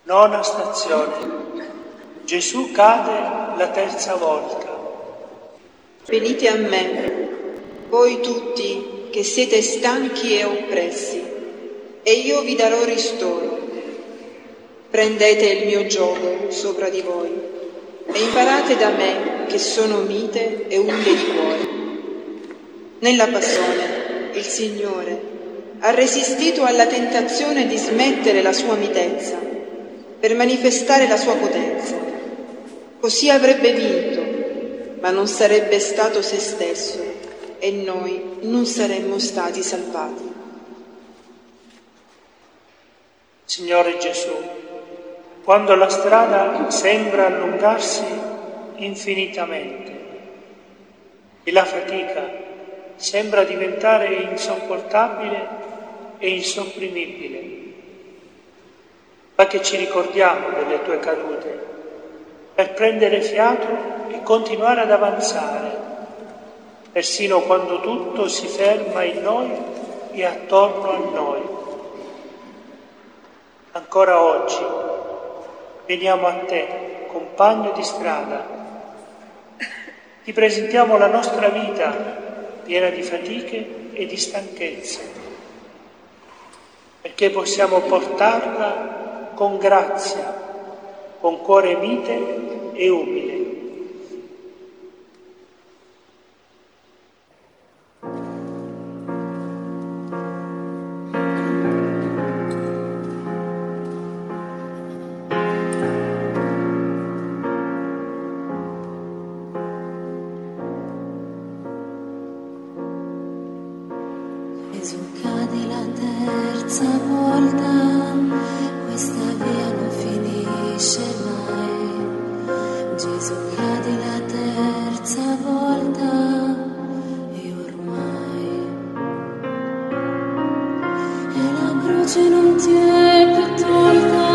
Nona stazione. Gesù cade la terza volta. Venite a me, voi tutti che siete stanchi e oppressi, e io vi darò ristoro. Prendete il mio giogo sopra di voi e imparate da me, che sono mite e umile di cuore. Nella passione il Signore ha resistito alla tentazione di smettere la sua mitezza per manifestare la sua potenza. Così avrebbe vinto, ma non sarebbe stato se stesso e noi non saremmo stati salvati. Signore Gesù, quando la strada sembra allungarsi infinitamente e la fatica sembra diventare insopportabile e insopprimibile, ma che ci ricordiamo delle tue cadute per prendere fiato e continuare ad avanzare, persino quando tutto si ferma in noi e attorno a noi. Ancora oggi veniamo a te, compagno di strada, ti presentiamo la nostra vita piena di fatiche e di stanchezze, perché possiamo portarla con grazia, con cuore mite e umile. Gesù cade la terza volta, questa via non finisce mai. Gesù cade la terza volta e ormai e la croce non ti è più tolta.